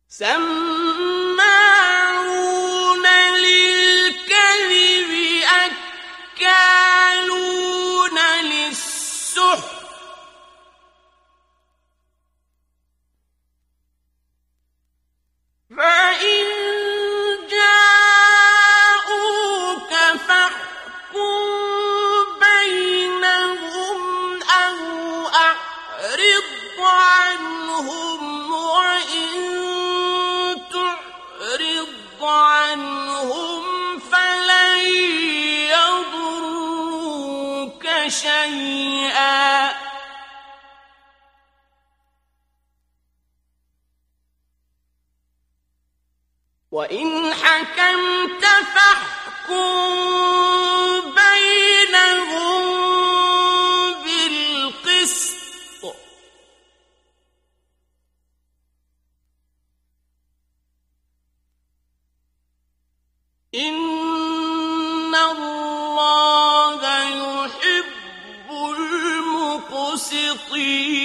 سماعون للكذب أكالون للسحت فإن جاءوك فاحكم بينهم أو أعرض عنهم وإن تعرض عنهم فلن يضروك شيئا وإن حكمت فاحكم بينهم بالقسط إن الله يحب المقسطين